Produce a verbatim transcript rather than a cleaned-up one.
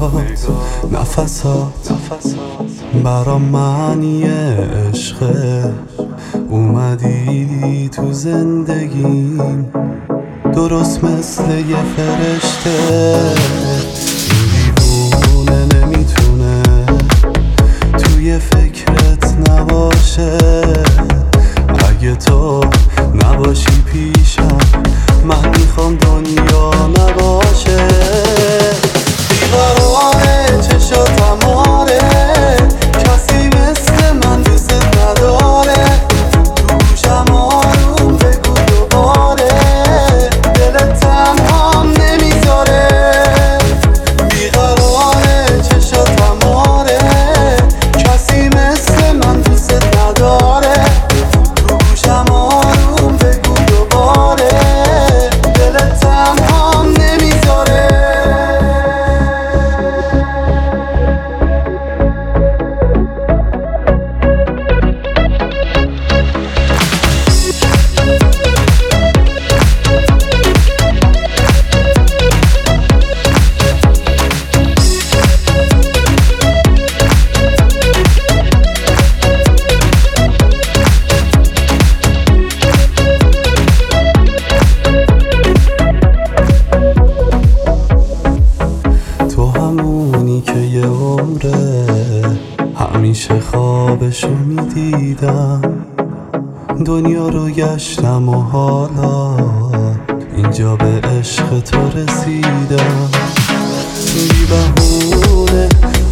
نگاهات نفسات برا معنی عشقه. اومدی تو زندگیم درست مثل یه فرشته. این دیوونه نمیتونه توی فکرت نباشه. اگه تو نباشی پیشم من میخوام دنیا نباشه. بیقراره چشاتم آره، کسی مثل من دوست نداره. تو گوشم آروم بگو دوباره، دلت تنهام نمیذاره. بیقراره چشاتم آره، کسی مثل من دوست نداره. تو گوشم آروم بگو دوباره، دلت تنهام نمیذاره. همونی که یه عمره همیشه خوابشو میدیدم. دنیا رو گشتم و حالا اینجا به عشق تو رسیدم. بی بهونه